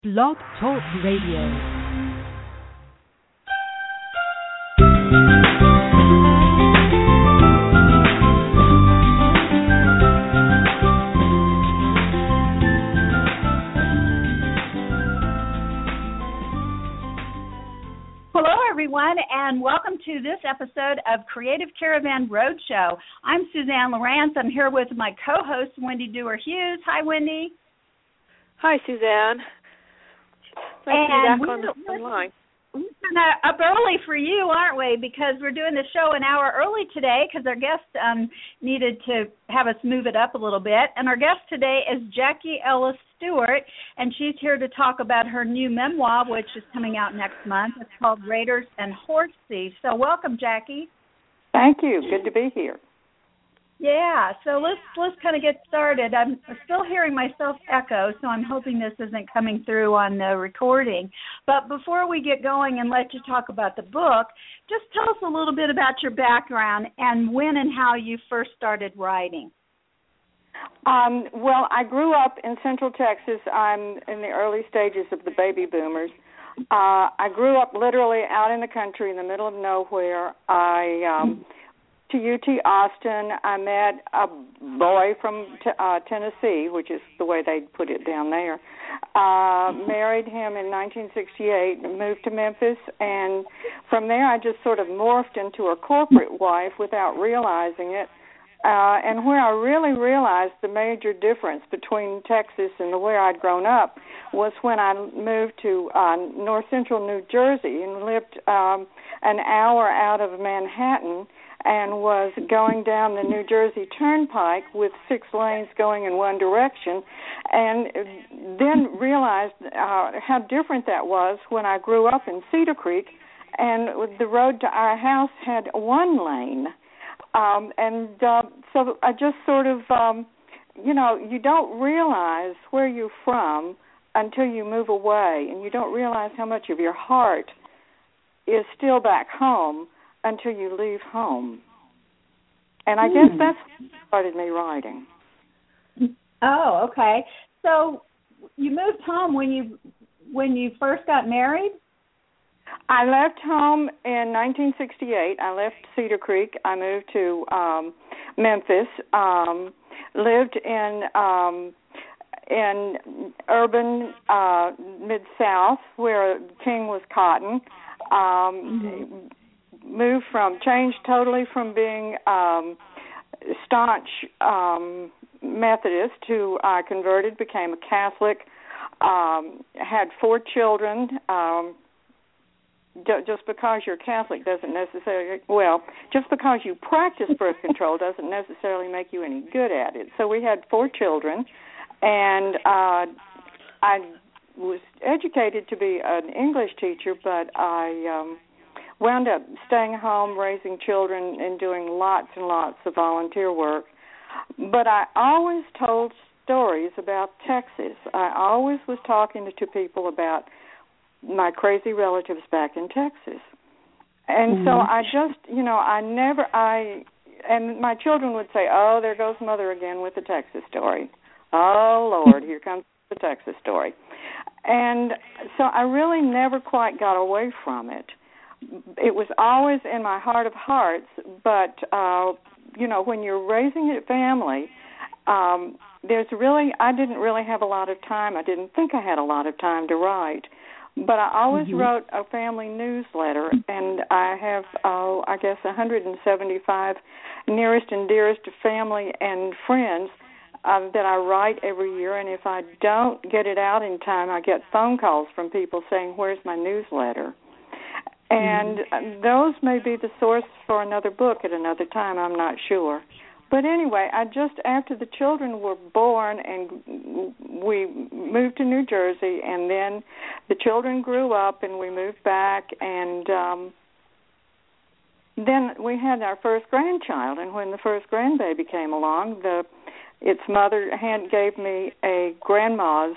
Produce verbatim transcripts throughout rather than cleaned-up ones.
Blog Talk Radio. Everyone, and welcome to this episode of Creative Caravan Roadshow. I'm Suzanne Lawrence. I'm here with my co-host, Wendy Dewar-Hughes. Hi, Wendy. Hi, Suzanne. Nice and to be back on the line. We're up early for you, aren't we? Because we're doing the show an hour early today because our guest um, needed to have us move it up a little bit. And our guest today is Jackie Ellis Stewart, and she's here to talk about her new memoir, which is coming out next month. It's called Raiders and Horse Thieves. So welcome, Jackie. Thank you. Good to be here. Yeah, so let's let's kind of get started. I'm still hearing myself echo, so I'm hoping this isn't coming through on the recording. But before we get going and let you talk about the book, just tell us a little bit about your background and when and how you first started writing. Um, well, I grew up in Central Texas. I'm in the early stages of the baby boomers. Uh, I grew up literally out in the country in the middle of nowhere. I... Um, to U T Austin. I met a boy from t- uh, Tennessee, which is the way they put it down there. Uh, married him in nineteen sixty-eight, moved to Memphis, and from there I just sort of morphed into a corporate wife without realizing it. Uh, and where I really realized the major difference between Texas and the way I'd grown up was when I moved to uh, north central New Jersey and lived um, an hour out of Manhattan, and was going down the New Jersey Turnpike with six lanes going in one direction, and then realized uh, how different that was when I grew up in Cedar Creek, and the road to our house had one lane. Um, and uh, so I just sort of, um, you know, you don't realize where you're from until you move away, and you don't realize how much of your heart is still back home until you leave home. And I guess that's what started me writing. Oh, okay. So you moved home when you when you first got married? I left home in nineteen sixty-eight. I left Cedar Creek. I moved to um, Memphis, um, lived in um, in urban uh, Mid-South where king was cotton. Um, mm-hmm. Moved from, changed totally from being um, staunch um, Methodist to I uh, converted, became a Catholic, um, had four children. Um, d- just because you're Catholic doesn't necessarily, well, just because you practice birth control doesn't necessarily make you any good at it. So we had four children, and uh, I was educated to be an English teacher, but I... Um, wound up staying home, raising children, and doing lots and lots of volunteer work. But I always told stories about Texas. I always was talking to people about my crazy relatives back in Texas. And mm-hmm. so I just, you know, I never, I, and my children would say, oh, there goes Mother again with the Texas story. Oh, Lord, here comes the Texas story. And so I really never quite got away from it. It was always in my heart of hearts, but, uh, you know, when you're raising a family, um, there's really, I didn't really have a lot of time. I didn't think I had a lot of time to write, but I always mm-hmm. wrote a family newsletter, and I have, uh, I guess, one hundred seventy-five nearest and dearest family and friends uh, that I write every year, and if I don't get it out in time, I get phone calls from people saying, where's my newsletter? And those may be the source for another book at another time, I'm not sure. But anyway, I just, after the children were born and we moved to New Jersey, and then the children grew up and we moved back, and um, then we had our first grandchild. And when the first grandbaby came along, the its mother hand gave me a grandma's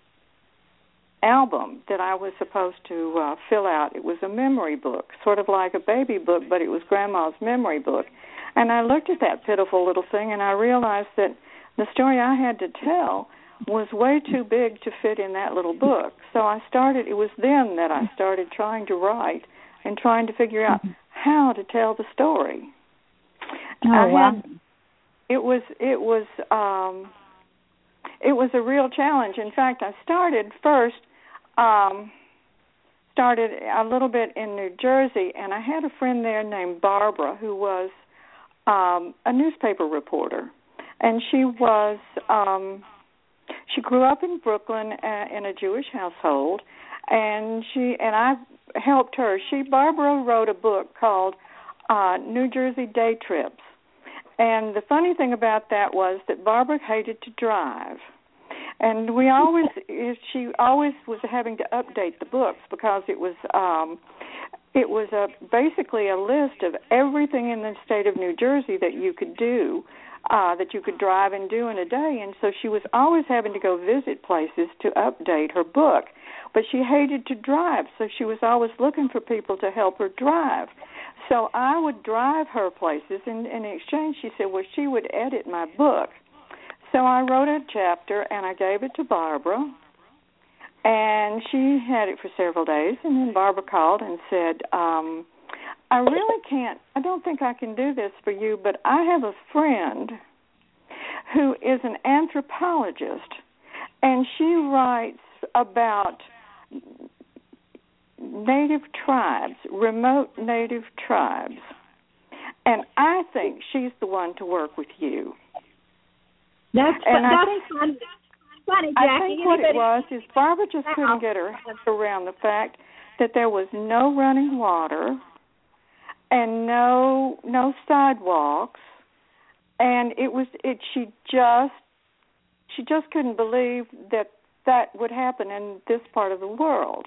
album that I was supposed to uh, fill out. It was a memory book, sort of like a baby book, but it was Grandma's memory book. And I looked at that pitiful little thing, and I realized that the story I had to tell was way too big to fit in that little book. So I started, it was then that I started trying to write and trying to figure out how to tell the story. Oh, I wow. had, it was, it was, um, it was a real challenge. In fact, I started first, um, started a little bit in New Jersey, and I had a friend there named Barbara who was um, a newspaper reporter, and she was um, she grew up in Brooklyn uh, in a Jewish household, and she and I helped her. She Barbara wrote a book called uh, New Jersey Day Trips, and the funny thing about that was that Barbara hated to drive. And we always, she always was having to update the books because it was, um, it was a, basically a list of everything in the state of New Jersey that you could do, uh, that you could drive and do in a day. And so she was always having to go visit places to update her book. But she hated to drive, so she was always looking for people to help her drive. So I would drive her places, and in exchange she said, well, she would edit my book. So I wrote a chapter, and I gave it to Barbara, and she had it for several days, and then Barbara called and said, um, I really can't, I don't think I can do this for you, but I have a friend who is an anthropologist, and she writes about native tribes, remote native tribes, and I think she's the one to work with you. That's, and that's I think, funny. funny, Jackie. I think what Anybody... it was is Barbara just couldn't get her head around the fact that there was no running water and no no sidewalks, and it was it. She just she just couldn't believe that that would happen in this part of the world.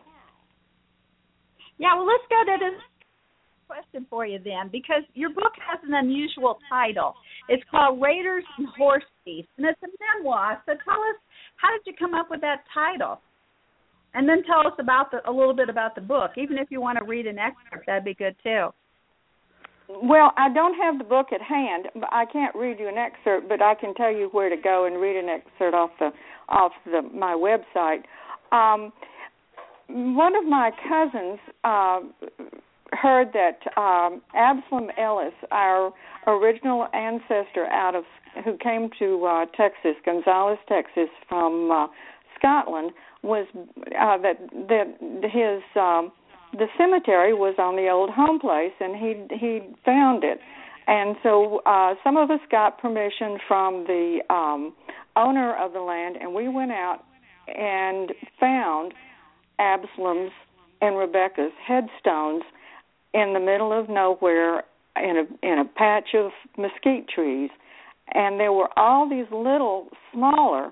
Yeah, well, let's go to this question for you then, because your book has an unusual title. It's called Raiders and Horse Thieves, and it's a memoir. So tell us, how did you come up with that title? And then tell us about the, a little bit about the book. Even if you want to read an excerpt, that'd be good too. Well, I don't have the book at hand. I can't read you an excerpt, but I can tell you where to go and read an excerpt off the off the my website. Um, one of my cousins uh, heard that um, Absalom Ellis, our original ancestor out of who came to uh, Texas, Gonzales, Texas, from uh, Scotland, was uh, that that his um, the cemetery was on the old home place, and he he found it, and so uh, some of us got permission from the um, owner of the land, and we went out and found Absalom's and Rebecca's headstones in the middle of nowhere in a in a patch of mesquite trees, and there were all these little smaller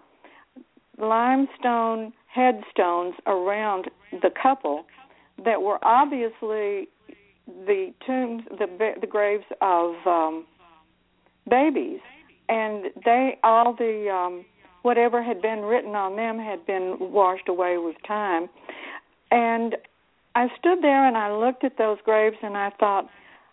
limestone headstones around the couple that were obviously the tombs, the the graves of um, babies, and they all the um, whatever had been written on them had been washed away with time. And I stood there and I looked at those graves and I thought,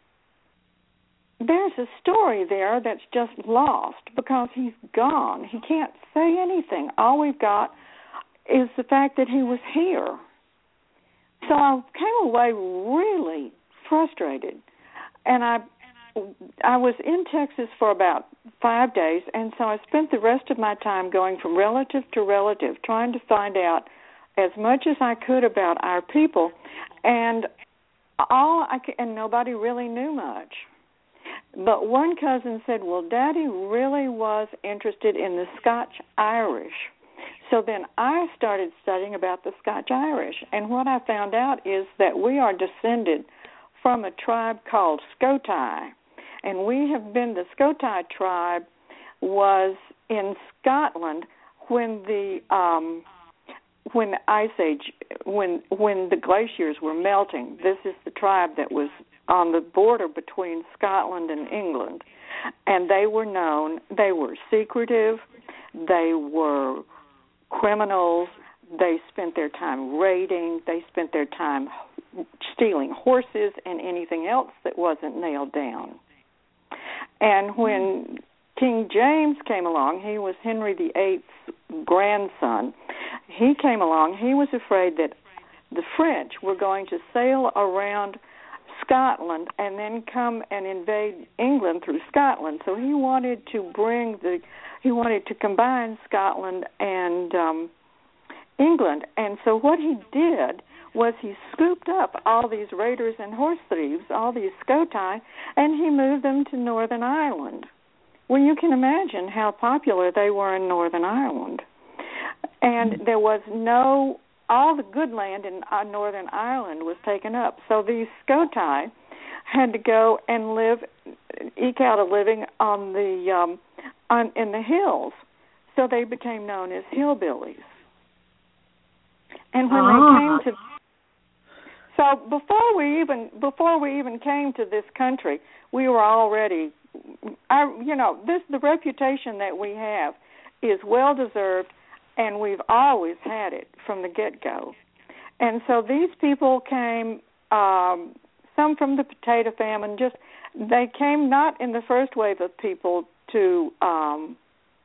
there's a story there that's just lost because he's gone. He can't say anything. All we've got is the fact that he was here. So I came away really frustrated, and I I was in Texas for about five days, and so I spent the rest of my time going from relative to relative, trying to find out as much as I could about our people, and all I could, and nobody really knew much. But one cousin said, well, Daddy really was interested in the Scotch-Irish. So then I started studying about the Scotch-Irish, and what I found out is that we are descended from a tribe called Scotai, and we have been, the Scotai tribe was in Scotland when the um, when the Ice Age, when when the glaciers were melting. This is the tribe that was on the border between Scotland and England, and they were known, they were secretive, they were criminals, they spent their time raiding, they spent their time stealing horses and anything else that wasn't nailed down. And when King James came along, he was Henry the Eighth's grandson. He came along. He was afraid that the French were going to sail around Scotland and then come and invade England through Scotland. So he wanted to bring the, he wanted to combine Scotland and um, England. And so what he did was he scooped up all these raiders and horse thieves, all these Scotai, and he moved them to Northern Ireland. Well, you can imagine how popular they were in Northern Ireland. And there was no, all the good land in uh, Northern Ireland was taken up. So these Scotai had to go and live, eke out a living on the um, on, in the hills. So they became known as hillbillies. And when ah. they came to, so before we even before we even came to this country, we were already, I, you know, this the reputation that we have is well deserved. And we've always had it from the get-go. And so these people came, um, some from the potato famine, just they came not in the first wave of people to um,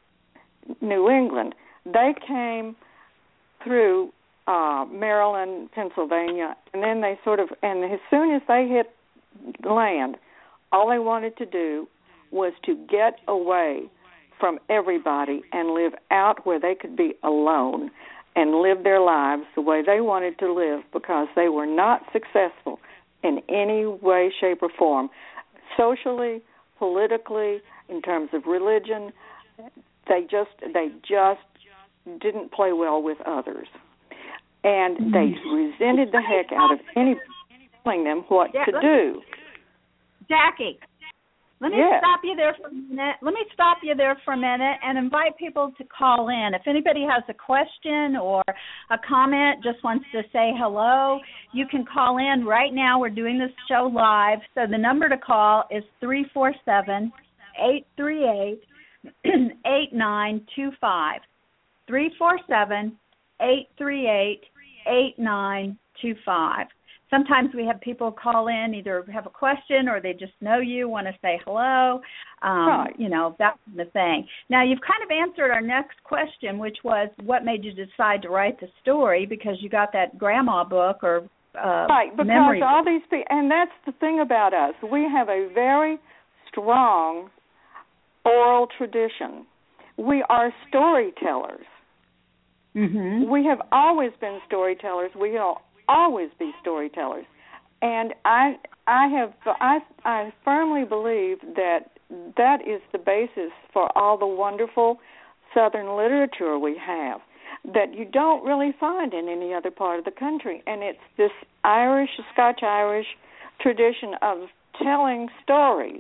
New England. They came through uh, Maryland, Pennsylvania, and then they sort of, and as soon as they hit land, all they wanted to do was to get away from everybody and live out where they could be alone and live their lives the way they wanted to live, because they were not successful in any way, shape, or form. Socially, politically, in terms of religion, they just they just didn't play well with others. And they resented the heck out of anybody telling them what yeah, to do. Jackie, let me yes. stop you there for a minute. Let me stop you there for a minute and invite people to call in. If anybody has a question or a comment, just wants to say hello, you can call in right now. We're doing this show live. So the number to call is three four seven, eight three eight, eight nine two five. three four seven, eight three eight, eight nine two five. Sometimes we have people call in, either have a question or they just know you, want to say hello, um, right. you know, that kind of thing. Now, you've kind of answered our next question, which was what made you decide to write the story, because you got that grandma book or uh, right, because memory all book. these people, and that's the thing about us. We have a very strong oral tradition. We are storytellers. Mm-hmm. We have always been storytellers. We will always be storytellers, and I, I have, I, I firmly believe that that is the basis for all the wonderful Southern literature we have that you don't really find in any other part of the country, and it's this Irish, Scotch-Irish tradition of telling stories,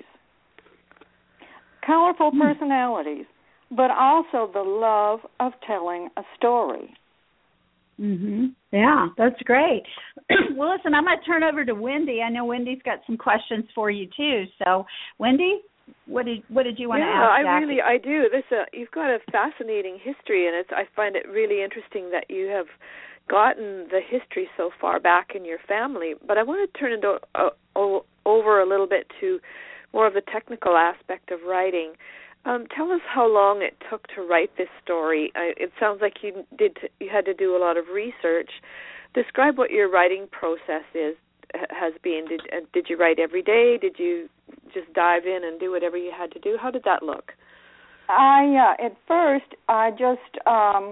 colorful mm. personalities, but also the love of telling a story. Mhm. Yeah, that's great. Well, listen, I'm going to turn over to Wendy. I know Wendy's got some questions for you too. So, Wendy, what did what did you want yeah, to ask? Yeah, I really I do. This uh, you've got a fascinating history, and it's I find it really interesting that you have gotten the history so far back in your family. But I want to turn it o- o- over a little bit to more of the technical aspect of writing. Um, tell us how long it took to write this story. I, it sounds like you did. You had to do a lot of research. Describe what your writing process is has been. Did uh, did you write every day? Did you just dive in and do whatever you had to do? How did that look? I uh, at first I just um,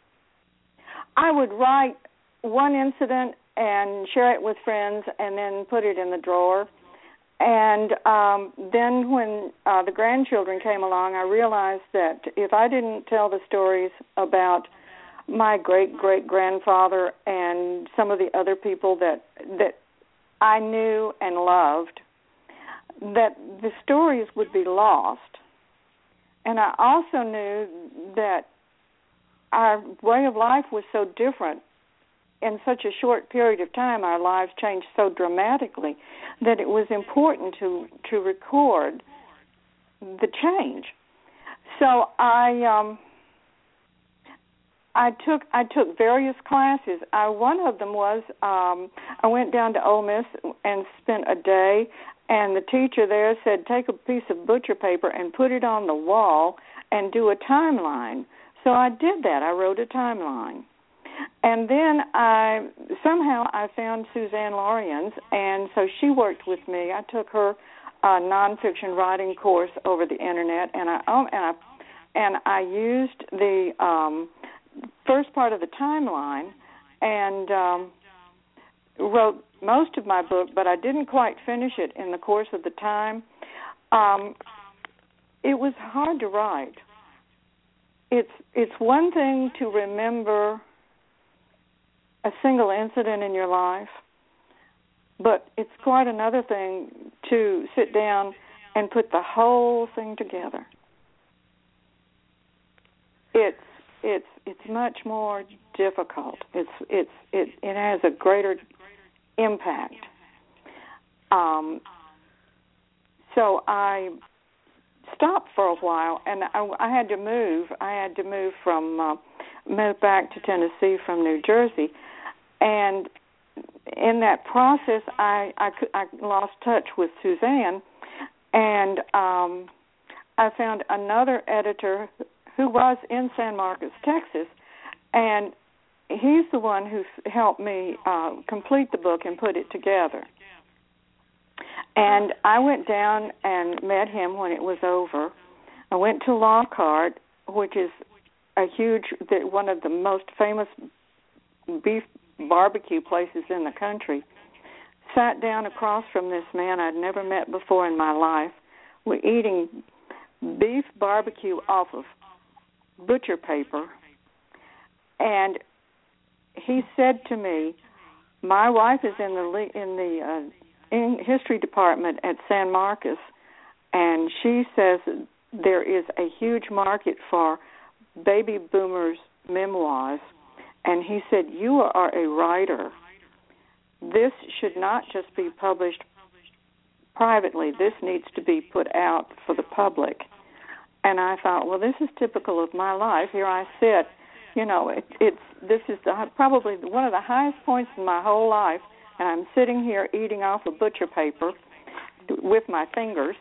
I would write one incident and share it with friends, and then put it in the drawer. And um, then when uh, the grandchildren came along, I realized that if I didn't tell the stories about my great-great-grandfather and some of the other people that that I knew and loved, that the stories would be lost. And I also knew that our way of life was so different. In such a short period of time, our lives changed so dramatically that it was important to to record the change. So I um, I took I took various classes. I, one of them was um, I went down to Ole Miss and spent a day, and the teacher there said, take a piece of butcher paper and put it on the wall and do a timeline So I did that. I wrote a timeline. And then I somehow I found Suzanne Lorians, and so she worked with me. I took her uh, nonfiction writing course over the internet, and I um, and I and I used the um, first part of the timeline and um, wrote most of my book, but I didn't quite finish it in the course of the time. Um, it was hard to write. It's it's one thing to remember a single incident in your life, but it's quite another thing to sit down and put the whole thing together. It's it's it's much more difficult. It's it's it it has a greater impact. Um, so I stopped for a while, and I, I had to move. I had to move from uh, move back to Tennessee from New Jersey, and in that process, I I, I lost touch with Suzanne, and um, I found another editor who was in San Marcos, Texas, and he's the one who helped me uh, complete the book and put it together. And I went down and met him when it was over. I went to Lockhart, which is a huge, one of the most famous beef barbecue places in the country. Sat down across from this man I'd never met before in my life. We're eating beef barbecue off of butcher paper, and he said to me, "My wife is in the in the uh, in history department at San Marcos, and she says there is a huge market for baby boomers' memoirs." And he said, "You are a writer. This should not just be published privately. This needs to be put out for the public." And I thought, well, this is typical of my life. Here I sit, you know, it, it's this is the, probably one of the highest points in my whole life, and I'm sitting here eating off of butcher paper with my fingers.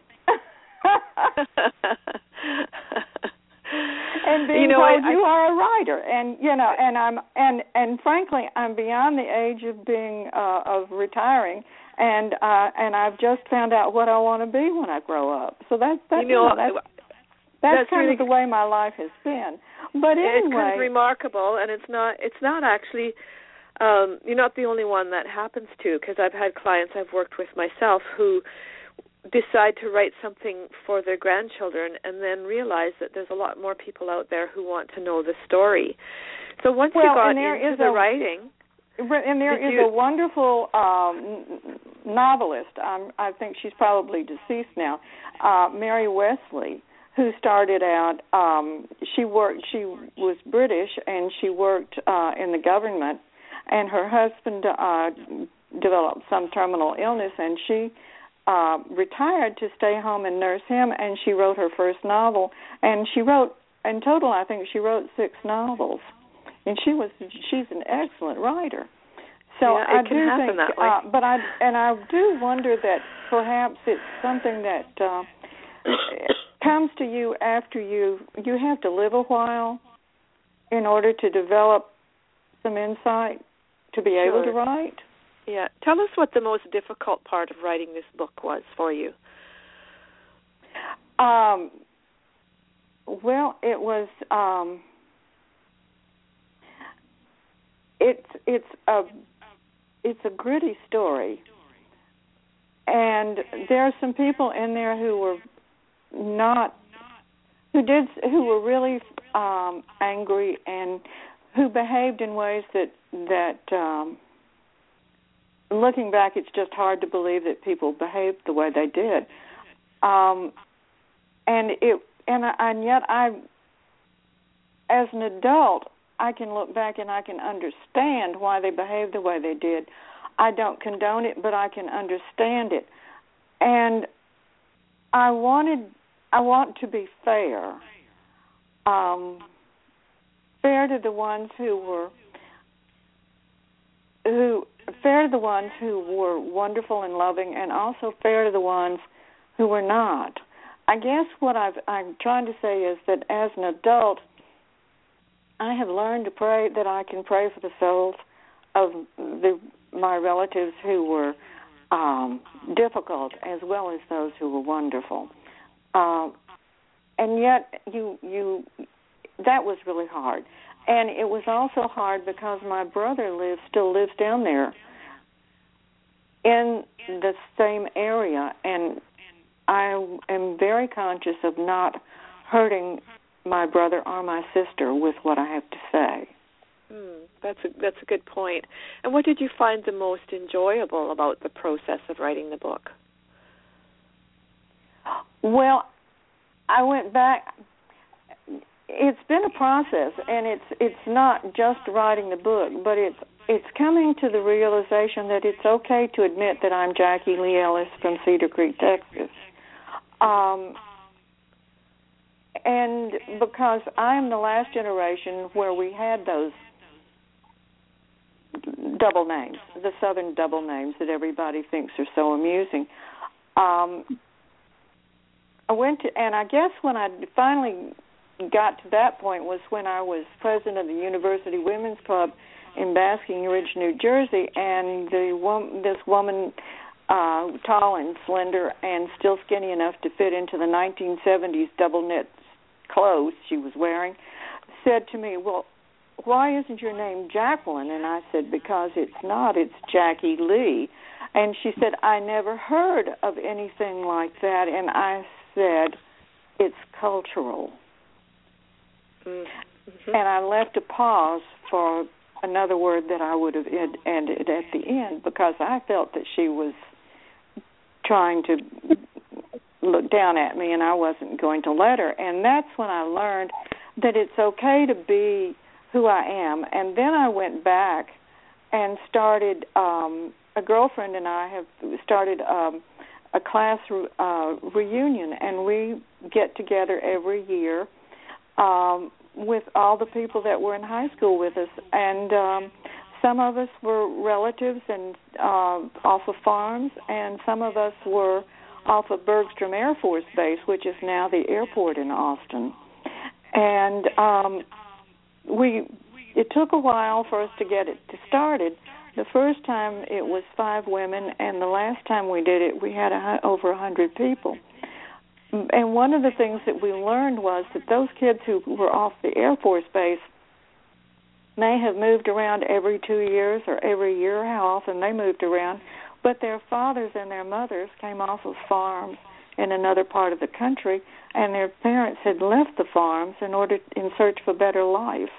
And being you know, told I, you are a writer, and you know, and I'm and and frankly, I'm beyond the age of being uh, of retiring, and uh, and I've just found out what I want to be when I grow up. So that's that's you know, you know, that's, that's, that's kind really, of the way my life has been. But anyway, it's kind of remarkable, and it's not it's not actually. Um, you're not the only one that happens to, because I've had clients I've worked with myself who decide to write something for their grandchildren and then realize that there's a lot more people out there who want to know the story. So once well, you got into the a, writing... And there is you, a wonderful um, novelist, um, I think she's probably deceased now, uh, Mary Wesley, who started out, um, she worked, she was British, and she worked uh, in the government, and her husband uh, developed some terminal illness, and she Uh, retired to stay home and nurse him, and she wrote her first novel. And she wrote, in total, I think she wrote six novels. And she was, she's an excellent writer. So yeah, I it can do happen think, that way. uh, but I and I do wonder that perhaps it's something that uh, comes to you after you you have to live a while in order to develop some insight to be able Sure. to write. Yeah. Tell us what the most difficult part of writing this book was for you. Um, well, it was. Um, it's it's a it's a gritty story, and there are some people in there who were not who did who were really um, angry and who behaved in ways that that. Um, Looking back, it's just hard to believe that people behaved the way they did, um, and it and, I, and yet I, as an adult, I can look back and I can understand why they behaved the way they did. I don't condone it, but I can understand it, and I wanted I want to be fair, um, fair to the ones who were who. fair to the ones who were wonderful and loving, and also fair to the ones who were not. I guess what I've, I'm trying to say is that as an adult, I have learned to pray that I can pray for the souls of the my relatives who were um, difficult, as well as those who were wonderful. Uh, and yet, you you that was really hard, and it was also hard because my brother lives still lives down there in the same area, and I am very conscious of not hurting my brother or my sister with what I have to say. Mm, that's a that's a good point. And what did you find the most enjoyable about the process of writing the book? Well, I went back. It's been a process, and it's it's not just writing the book, but it's it's coming to the realization that it's okay to admit that I'm Jackie Lee Ellis from Cedar Creek, Texas. Um, and because I'm the last generation where we had those double names, the Southern double names that everybody thinks are so amusing. Um, I went to, and I guess when I finally got to that point was when I was president of the University Women's Club in Basking Ridge, New Jersey, and the this woman, uh, tall and slender and still skinny enough to fit into the nineteen seventies double knit clothes she was wearing, said to me, well, why isn't your name Jacqueline? And I said, because it's not, it's Jackie Lee. And she said, I never heard of anything like that. And I said, it's cultural. Mm-hmm. And I left a pause for another word that I would have ended at the end, because I felt that she was trying to look down at me, and I wasn't going to let her. And that's when I learned that it's okay to be who I am. And then I went back and started, um, a girlfriend and I have started um, a class uh, reunion, and we get together every year um, with all the people that were in high school with us. And um, some of us were relatives and uh, off of farms, and some of us were off of Bergstrom Air Force Base, which is now the airport in Austin. And um, we it took a while for us to get it started. The first time it was five women, and the last time we did it, we had a, over one hundred people. And one of the things that we learned was that those kids who were off the Air Force Base may have moved around every two years or every year, how often they moved around, but their fathers and their mothers came off of farms in another part of the country, and their parents had left the farms in order in search for better life,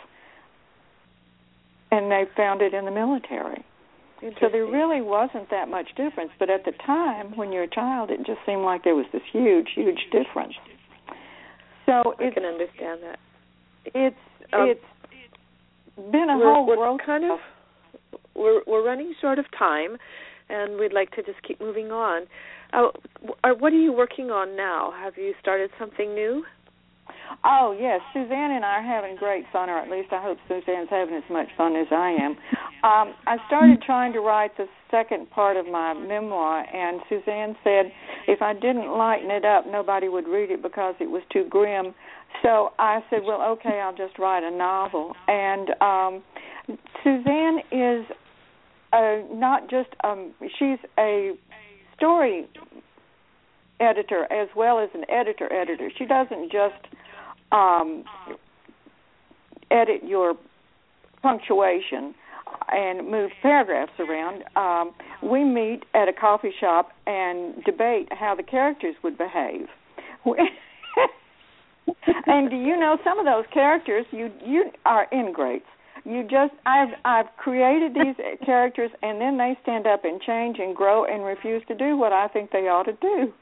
and they found it in the military. So there really wasn't that much difference, but at the time, when you're a child, it just seemed like there was this huge, huge difference. So I can understand that. It's um, it's been a we're, whole we're growth. Kind of, we're we're running short of time, and we'd like to just keep moving on. Uh, what are you working on now? Have you started something new? Oh, yes. Suzanne and I are having great fun, or at least I hope Suzanne's having as much fun as I am. Um, I started trying to write the second part of my memoir, and Suzanne said if I didn't lighten it up, nobody would read it because it was too grim. So I said, well, okay, I'll just write a novel. And um, Suzanne is a, not just, um, she's a story editor as well as an editor-editor. She doesn't just um, edit your punctuation and move paragraphs around. Um, we meet at a coffee shop and debate how the characters would behave. And do you know, some of those characters you you are ingrates. You just I've I've created these characters, and then they stand up and change and grow and refuse to do what I think they ought to do.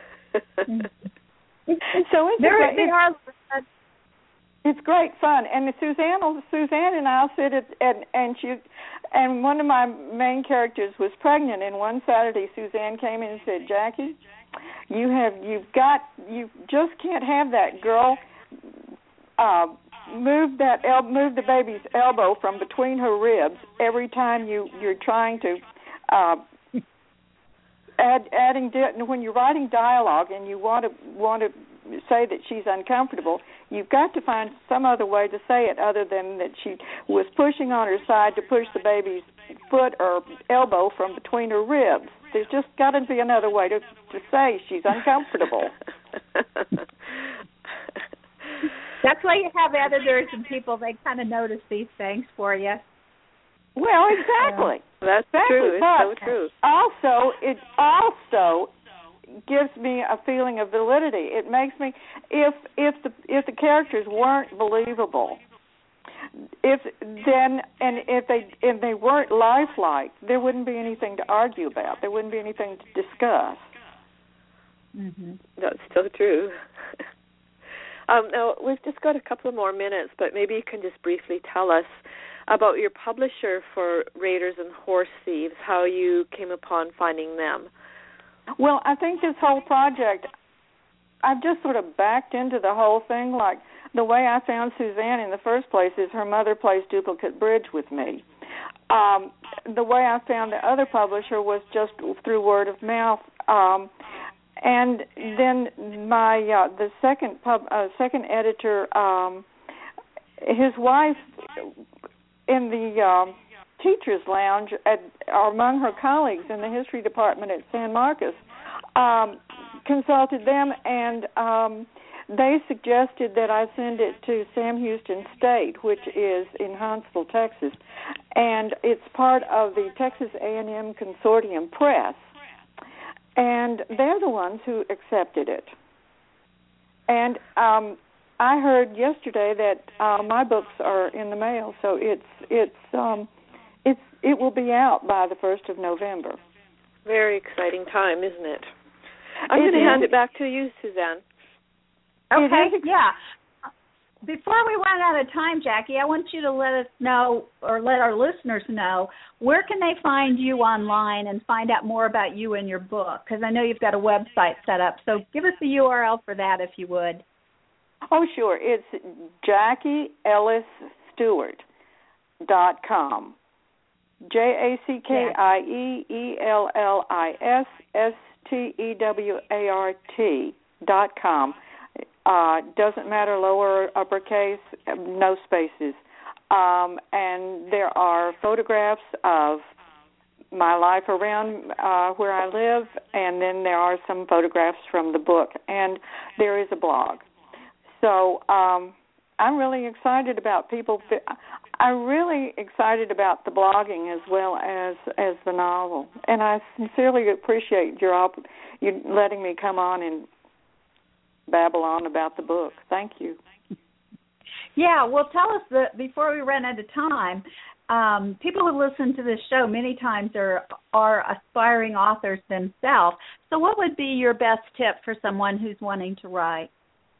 So it's They're, great, they are. It's great fun, and Suzanne, Suzanne and I'll sit at and and she, and one of my main characters was pregnant, and one Saturday Suzanne came in and said, Jackie, you have you've got you just can't have that girl uh, move that el- move the baby's elbow from between her ribs every time you you're trying to. Uh, Add, adding di- when you're writing dialogue and you want to want to say that she's uncomfortable, you've got to find some other way to say it other than that she was pushing on her side to push the baby's foot or elbow from between her ribs. There's just got to be another way to, to say she's uncomfortable. That's why you have editors and people, they kind of notice these things for you. Well, exactly. That's exactly. true. It's but so true. Also, it also gives me a feeling of validity. It makes me, if if the if the characters weren't believable, if then and if they if they weren't lifelike, there wouldn't be anything to argue about. There wouldn't be anything to discuss. Mm-hmm. That's still true. um, now we've just got a couple of more minutes, but maybe you can just briefly tell us about your publisher for Raiders and Horse Thieves, how you came upon finding them. Well, I think this whole project, I've just sort of backed into the whole thing. Like the way I found Suzanne in the first place is her mother plays duplicate bridge with me. Um, the way I found the other publisher was just through word of mouth. Um, and then my uh, the second pub, uh, second editor, um, his wife, in the um, teacher's lounge at, or among her colleagues in the history department at San Marcos, um, consulted them, and um, they suggested that I send it to Sam Houston State, which is in Huntsville, Texas, and it's part of the Texas A and M Consortium Press, and they're the ones who accepted it. And um, I heard yesterday that uh, my books are in the mail, so it's it's um, it's it will be out by the first of November. Very exciting time, isn't it? I'm going to hand it back to you, Suzanne. Okay, yeah. Before we run out of time, Jackie, I want you to let us know, or let our listeners know, where can they find you online and find out more about you and your book? Because I know you've got a website set up, so give us the U R L for that if you would. Oh, sure. It's Jackie Ellis Stewart dot com. J A C K I E E L L I S S T E W A R T dot com. Uh, doesn't matter lower or uppercase, no spaces. Um, and there are photographs of my life around uh, where I live, and then there are some photographs from the book, and there is a blog. So um, I'm really excited about people. I'm really excited about the blogging as well as, as the novel, and I sincerely appreciate your op- you letting me come on and babble on about the book. Thank you. Yeah, well, tell us that before we run out of time. Um, people who listen to this show many times are are aspiring authors themselves. So, what would be your best tip for someone who's wanting to write?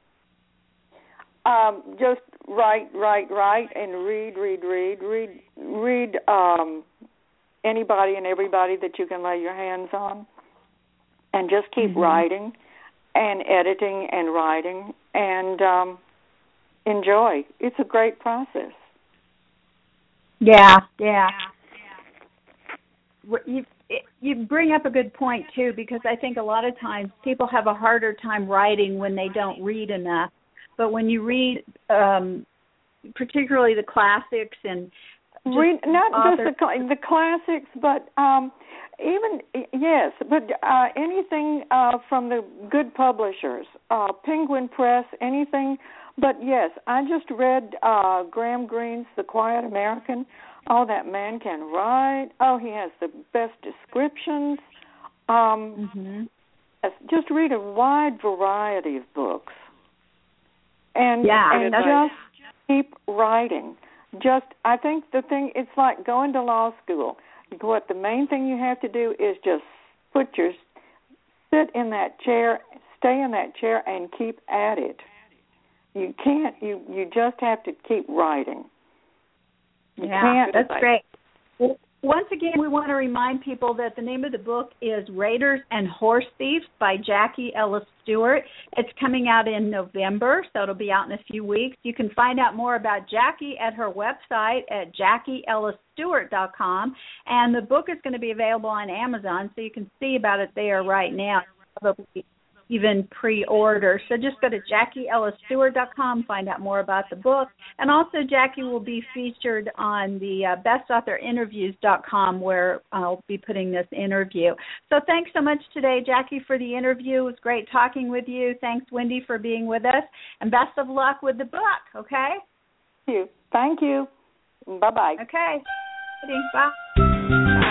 Um, just write, write, write, and read, read, read, read, read um, anybody and everybody that you can lay your hands on, and just keep mm-hmm. writing and editing and writing and um, enjoy. It's a great process. Yeah, yeah. You you bring up a good point too, because I think a lot of times people have a harder time writing when they don't read enough. But when you read, um, particularly the classics and just read, not authors, just the, the classics, but um, even yes, but uh, anything uh, from the good publishers, uh, Penguin Press, anything. But yes, I just read uh, Graham Greene's The Quiet American. Oh, that man can write. Oh, he has the best descriptions. Um, mm-hmm. yes, just read a wide variety of books. And, yeah, and just keep writing. Just, I think the thing, it's like going to law school. What the main thing you have to do is just put your, sit in that chair, stay in that chair, and keep at it. You can't, you, you just have to keep writing. You yeah, can't. That's great. Well, once again, we want to remind people that the name of the book is Raiders and Horse Thieves by Jackie Ellis Stewart. It's coming out in November, so it'll be out in a few weeks. You can find out more about Jackie at her website at Jackie Ellis Stewart dot com, and the book is going to be available on Amazon, so you can see about it there right now. Probably even pre-order. So just go to Jackie Ellis Stewart dot com, find out more about the book. And also Jackie will be featured on the uh, best author interviews dot com, where I'll be putting this interview. So thanks so much today, Jackie, for the interview. It was great talking with you. Thanks, Wendy, for being with us. And best of luck with the book, okay? Thank you. Thank you. Bye-bye. Okay. Bye.